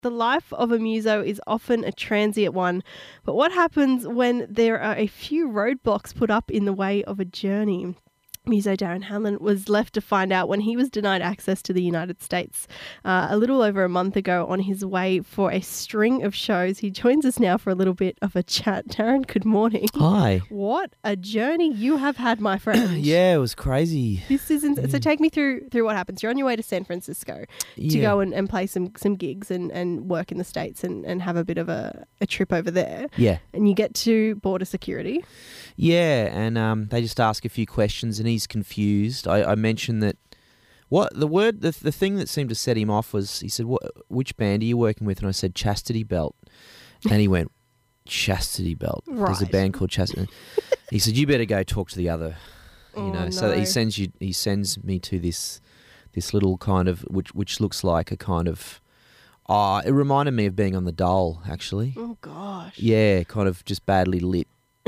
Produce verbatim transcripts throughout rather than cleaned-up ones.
The life of a muso is often a transient one, but what happens when there are a few roadblocks put up in the way of a journey? Muso Darren Hanlon was left to find out when he was denied access to the United States uh, a little over a month ago on his way for a string of shows. He joins us now for a little bit of a chat. Darren, good morning. Hi. What a journey you have had, my friend. Yeah, it was crazy. This isn't so. Take me through through what happens. You're on your way to San Francisco to Yeah. go and, and play some some gigs and, and work in the States and, and have a bit of a, a trip over there. Yeah. And you get to border security. Yeah, and um, they just ask a few questions and he's confused. I, I mentioned that what the word, the, the thing that seemed to set him off was, he said, "What? Which band are you working with?" And I said, Chastity Belt. And he went, Chastity Belt. Right. There's a band called Chastity. He said, "You better go talk to the other," you Oh, know. So no. he sends you, he sends me to this, this little kind of, which which looks like a kind of, ah, it reminded me of being on the Dole, actually. Oh, gosh. Yeah, kind of just badly lit,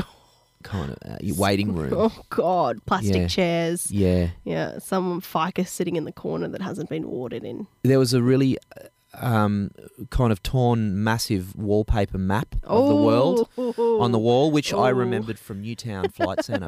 kind of uh, your waiting room. Oh, God. Plastic Yeah. chairs. Yeah, Yeah. Some ficus sitting in the corner that hasn't been watered in. there was a really um, kind of torn, massive wallpaper map of the world on the wall, which I Oh. remembered from Newtown Flight Centre.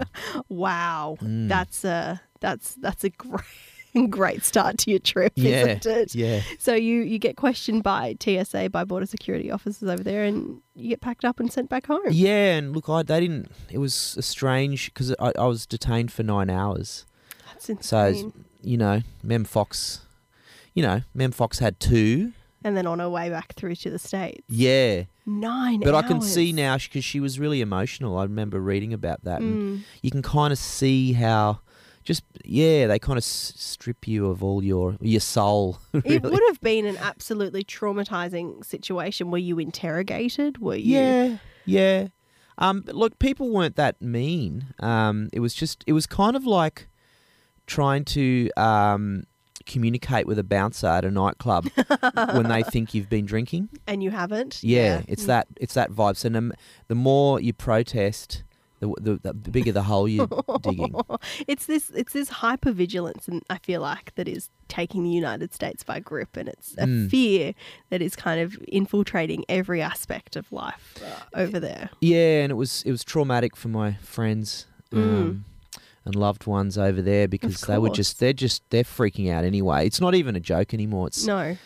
Wow. Mm. That's a, that's, that's a great, great start to your trip, Yeah, isn't it? yeah. So you, you get questioned by T S A, by border security officers over there, and you get packed up and sent back home. Yeah, and look, I they didn't. It was a strange because I, I was detained for nine hours. That's So insane. you know, Mem Fox, you know, Mem Fox had two. And then on her way back through to the States. Yeah, Nine but hours. I can see now because she was really emotional. I remember reading about that, and Mm. you can kind of see how. Just yeah, they kind of s- strip you of all your your soul. Really. It would have been an absolutely traumatizing situation. Were you interrogated? Were you? Yeah, yeah. Um, but look, people weren't that mean. Um, it was just, it was kind of like trying to um, communicate with a bouncer at a nightclub when they think you've been drinking. And you haven't? Yeah, it's that, it's that vibe. So um, the more you protest, the, the, the bigger the hole you're digging. It's this it's this hypervigilance, and I feel like, that is taking the United States by grip, and it's a Mm. fear that is kind of infiltrating every aspect of life uh, over there. Yeah, and it was it was traumatic for my friends um, and loved ones over there because they were course. just they're just they're freaking out anyway. It's not even a joke anymore. It's No,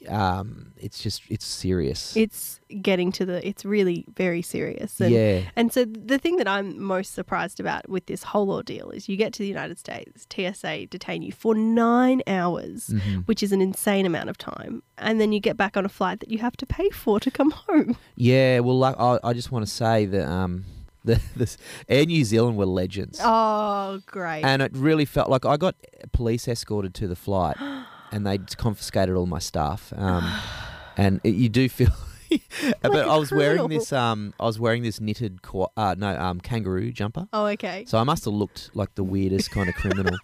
um, it's just it's serious. it's getting to the. It's really very serious. And, yeah, And so the thing that I'm most surprised about with this whole ordeal is you get to the United States, T S A detain you for nine hours, Mhm. which is an insane amount of time, and then you get back on a flight that you have to pay for to come home. yeah. Well, like, I, I just want to say that um, the this Air New Zealand were legends, Oh, great. and it really felt like I got police escorted to the flight, and they confiscated all my stuff. Um, and it, you do feel. But Like a I was wearing criminal. this um I was wearing this knitted qua- uh no um kangaroo jumper. Oh, okay. So I must have looked like the weirdest kind of criminal.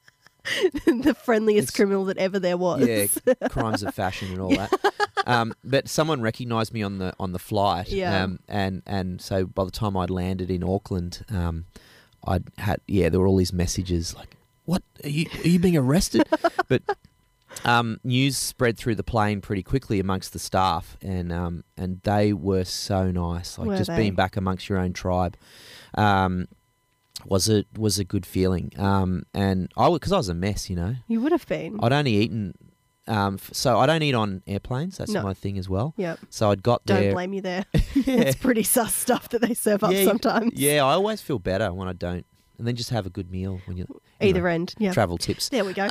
The friendliest It's- criminal that ever there was. Yeah, crimes of fashion and all that. Um, but someone recognised me on the on the flight. Yeah. Um, and and so by the time I'd landed in Auckland, um, I'd had yeah there were all these messages like, "What are you are you being arrested?" But um, news spread through the plane pretty quickly amongst the staff, and um, and they were so nice. Like Were just they? being back amongst your own tribe. Um, was a was a good feeling. Um, and I because I was a mess, you know. You would have been. I'd only eaten, um, f- so I don't eat on airplanes. That's No. my thing as well. Yep. So I'd got Don't there. blame you there. yeah. It's pretty sus stuff that they serve up Yeah, sometimes. yeah, I always feel better when I don't, and then just have a good meal when you. you Either know, end. Yeah. Travel tips, There we go.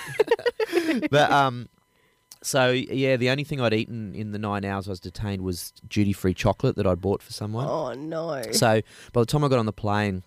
but um, so yeah, the only thing I'd eaten in the nine hours I was detained was duty free chocolate that I'd bought for someone. Oh, no. So by the time I got on the plane,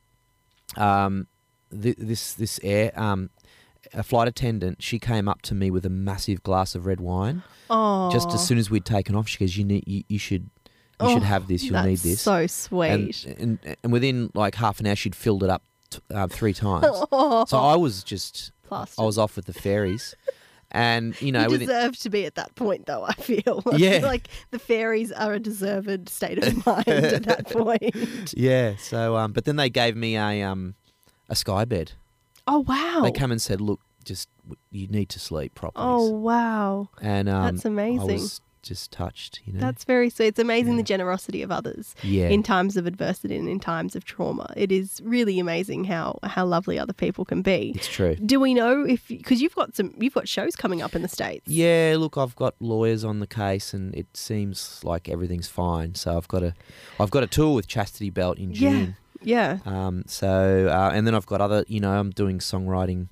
um, th- this this air um, a flight attendant, she came up to me with a massive glass of red wine. Oh. Just as soon as we'd taken off, she goes, "You need, you, you should, you Oh, should have this. You'll that's need this." so sweet. and, and and within like half an hour, she'd filled it up t- uh, three times. Oh, So I was just, Plastered. I was off with the fairies, and you know, you within, deserve to be at that point, though, I feel. I Yeah. feel like the fairies are a deserved state of mind at that point. yeah. So, um, but then they gave me a um, a sky bed. Oh, wow. They come and said, "Look, just you need to sleep properly." Oh, wow. and um, That's I amazing. was just touched, you know. That's very sweet. It's amazing Yeah. the generosity of others yeah. in times of adversity and in times of trauma. It is really amazing how, how lovely other people can be. It's true. Do we know if, because you've got some, you've got shows coming up in the States. Yeah, look, I've got lawyers on the case, and it seems like everything's fine. So I've got a, I've got a tour with Chastity Belt in June. Yeah. Um. So uh, and then I've got other, you know, I'm doing songwriting,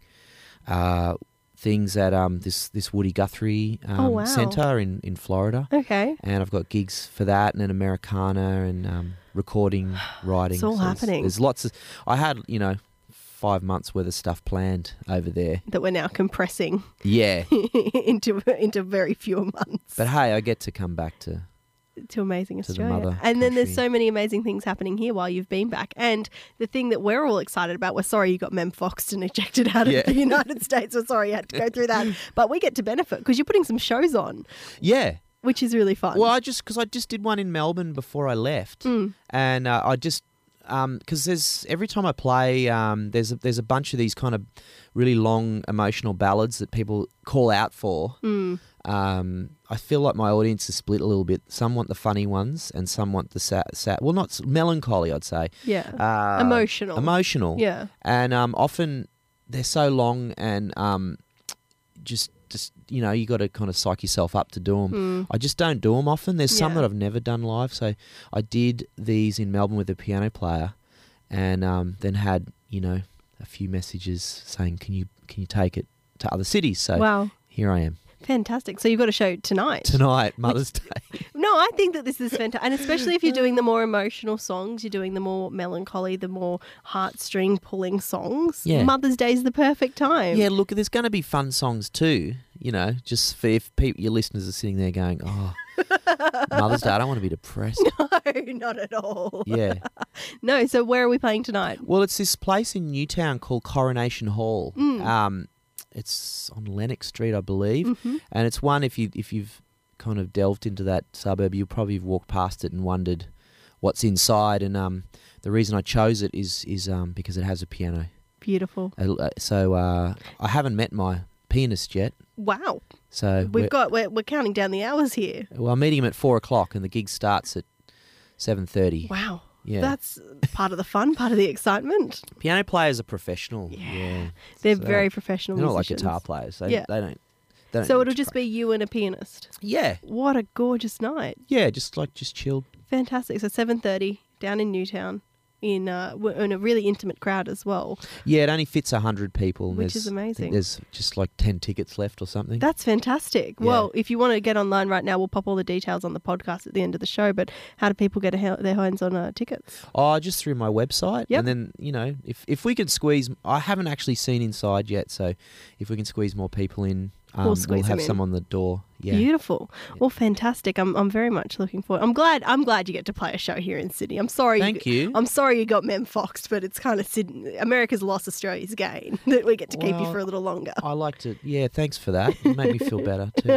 uh, things at um this this Woody Guthrie um, Oh, wow. Centre in in Florida, Okay. and I've got gigs for that, and then Americana and um, recording, writing. It's all So there's- happening. There's lots of. I had, you know, five months worth of stuff planned over there. That we're now compressing Yeah. into into very few months. But hey, I get to come back to. To amazing To the Australia. mother And then there's country. so many amazing things happening here while you've been back. And the thing that we're all excited about, we're sorry you got Mem Foxed and ejected out of Yeah. the United States. We're sorry you had to go through that. But we get to benefit because you're putting some shows on, Yeah. which is really fun. Well, I just because I just did one in Melbourne before I left, Mm. and uh, I just because there's every time I play, um, there's a, there's a bunch of these kind of really long emotional ballads that people call out for. Mm. Um, I feel like my audience is split a little bit. Some want the funny ones, and some want the sad, sad well, not s- melancholy, I'd say. Yeah. Uh, Emotional. Emotional. Yeah. And um, often they're so long, and um, just just you know, you got to kind of psych yourself up to do them. Mm. I just don't do them often. There's some Yeah. that I've never done live. So I did these in Melbourne with a piano player, and um, then had, you know, a few messages saying, "Can you can you take it to other cities?" So Wow. here I am Fantastic. So you've got a show tonight. tonight, Mother's Day. No, I think that this is fantastic. And especially if you're doing the more emotional songs, you're doing the more melancholy, the more heartstring pulling songs. Yeah. Mother's Day is the perfect time. Yeah, look, there's going to be fun songs too. You know, just for if people, your listeners are sitting there going, "Oh, Mother's Day, I don't want to be depressed." No, not at all. Yeah. No, so where are we playing tonight? Well, it's this place in Newtown called Coronation Hall. Mm. Um, it's on Lennox Street, I believe, Mhm. and it's one if you if you've kind of delved into that suburb, you probably have walked past it and wondered what's inside. And um, the reason I chose it is is um because it has a piano. Beautiful. Uh, So uh, I haven't met my pianist yet. Wow. So We've we're- got, we're, we're counting down the hours here. well, I'm meeting him at four o'clock, and the gig starts at seven thirty. Wow. Yeah, That's part of the fun, part of the excitement. piano players are professional. Yeah. Yeah, They're So very professional they're not like musicians. guitar players. They, Yeah. they don't. They don't So need it'll to just be practice. you and a pianist. Yeah, What a gorgeous night. yeah, just like just chilled. Fantastic. So seven thirty down in Newtown in, uh, we're in a really intimate crowd as well. Yeah, it only fits a hundred people. and Which there's- is amazing. I think there's just like ten tickets left or something. That's fantastic. Yeah. Well, if you want to get online right now, we'll pop all the details on the podcast at the end of the show. But how do people get a, ha- their hands on uh, tickets? Oh, just through my website. Yep. And then, you know, if if we can squeeze, I haven't actually seen inside yet, so if we can squeeze more people in, um, We'll we'll, squeeze have them in. some on the door. Yeah. Beautiful. Well, fantastic. I'm I'm very much looking forward. I'm glad I'm glad you get to play a show here in Sydney. I'm sorry. Thank you. I'm sorry you got Mem Foxed, but it's kind of Sydney. America's lost, Australia's gain. That we get to keep you Well, for a little longer. I like to, yeah, thanks for that. It made me feel better too.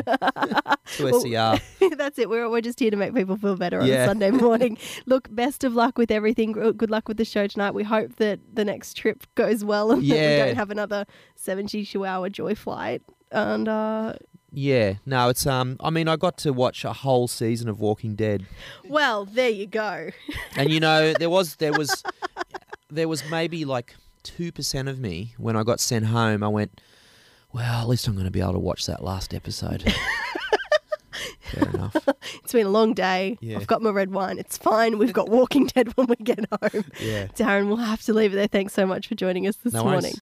To Well, S E R. That's it. We're, we're just here to make people feel better on a Yeah. Sunday morning. Look, best of luck with everything. Gr- Good luck with the show tonight. We hope that the next trip goes well and that we Yeah. don't have another seventy-two hour joy flight. And uh, Yeah, no, it's um. I mean, I got to watch a whole season of Walking Dead, well, there you go. and you know, there was there was there was maybe like two percent of me when I got sent home. I went, well, at least I'm going to be able to watch that last episode. Fair enough. It's been a long day. Yeah. I've got my red wine. It's fine. We've got Walking Dead when we get home. Yeah. Darren, we'll have to leave it there. Thanks so much for joining us this No worries. morning.